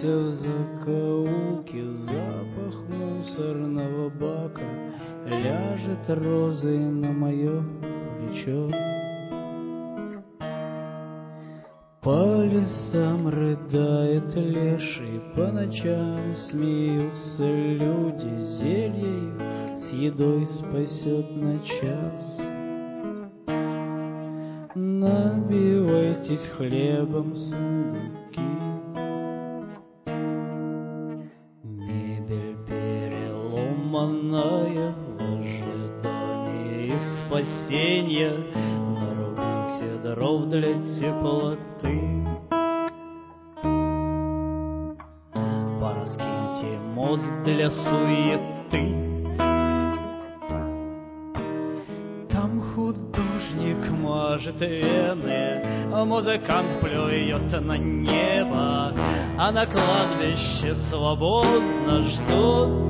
Где-то в закоулке запах мусорного бака ляжет розой на мое плечо. По лесам рыдает леший, по ночам смеются люди, зелье их с едой спасет на час. Набивайтесь хлебом, сундуки. Мебель переломанная в ожидании спасения. Нарубите дров для теплоты. Пораскиньте мост для суеты. Там художник мажет вены, а музыкант плюет на небо, а на кладбище свободно ждут.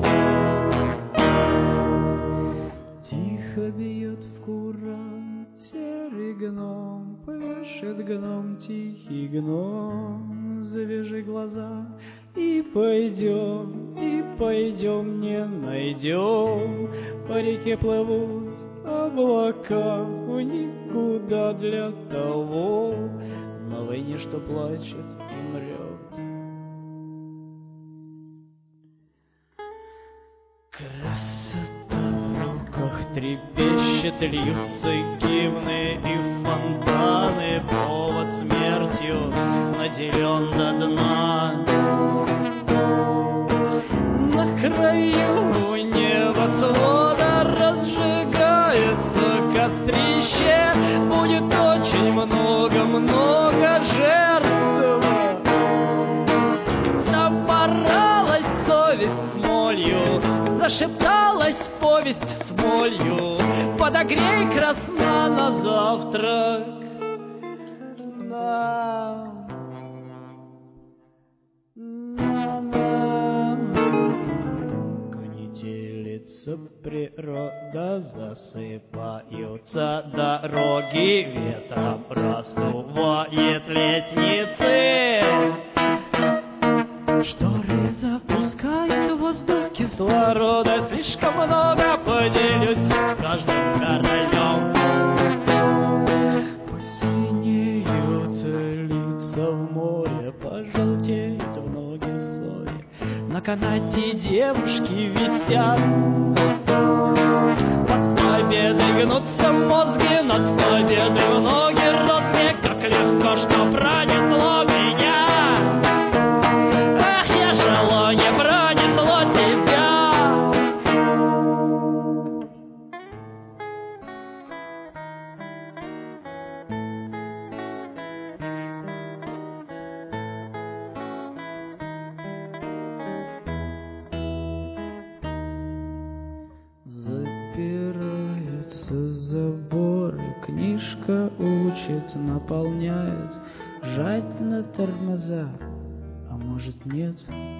Тихо бьет в куран серый гном, пляшет гном, тихий гном. Завяжи глаза и пойдем, не найдем. По реке плывут облака в никуда для того на войне, что плачет и мрет. Красота в руках трепещет, льются гимны и фонтаны. Повод смертью наделен до дна. На краю небосвода разжигается кострище. Будет очень много жертв. Напоралась совесть с молью, зашепталась повесть с молью. Подогрей красна на завтрак нам. Конетелится природа, засыпаются дороги, ветром раздувает лестницы. Шторы запускают в воздух кислорода слишком много, поделюсь с каждым королем. Посинеют лица в море, пожелтеют в ноги соли. На канате девушки висят. Под победой гнутся мозги, над победой в ноги ротные. Как легко, что пронесло меня. Ах, я жало, не пронесло тебя. Запираются заборы, книжка учит, наполняет. Жать на тормоза, а может нет.